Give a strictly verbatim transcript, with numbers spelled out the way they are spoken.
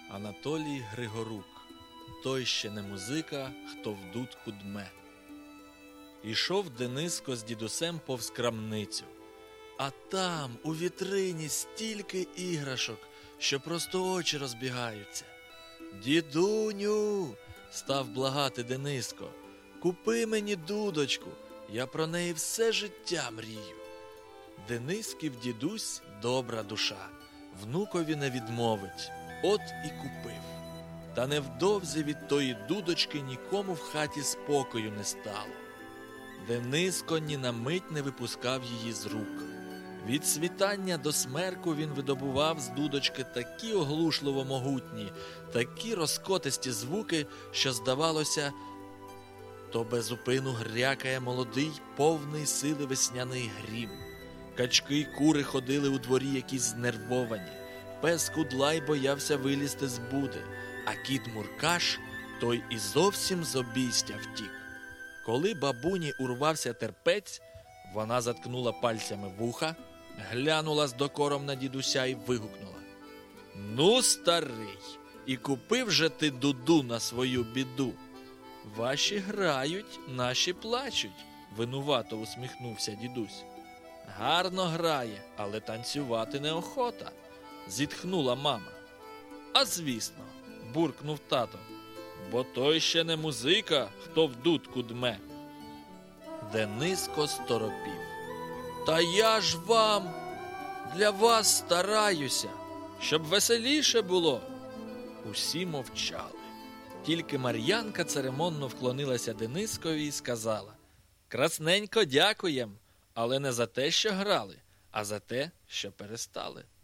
Анатолій Григорук. Той ще не музика, хто в дудку дме. Ішов Дениско з дідусем повз крамницю. А там, у вітрині, стільки іграшок, що просто очі розбігаються. «Дідуню!» – став благати Дениско. «Купи мені дудочку, я про неї все життя мрію». Денисків дідусь – добра душа, внукові не відмовить, от і купив. Та невдовзі від тої дудочки нікому в хаті спокою не стало. Дениско ні на мить не випускав її з рук. Від світання до смерку він видобував з дудочки такі оглушливо могутні, такі розкотисті звуки, що, здавалося, то безупину грякає молодий, повний сили весняний грім. Качки й кури ходили у дворі якісь знервовані. Пес Кудлай боявся вилізти з буди, а кіт Муркаш, той і зовсім з обійстя втік. Коли бабуні урвався терпець, вона заткнула пальцями вуха, глянула з докором на дідуся і вигукнула: «Ну, старий, і купив же ти дуду на свою біду. Ваші грають, наші плачуть», – винувато усміхнувся дідусь. «Гарно грає, але танцювати неохота», – зітхнула мама. «А звісно», – буркнув тато, – «бо той ще не музика, хто в дудку дме». Дениско сторопів. «Та я ж вам, для вас стараюся, щоб веселіше було». Усі мовчали. Тільки Мар'янка церемонно вклонилася Денискові і сказала: «Красненько дякуєм, але не за те, що грали, а за те, що перестали».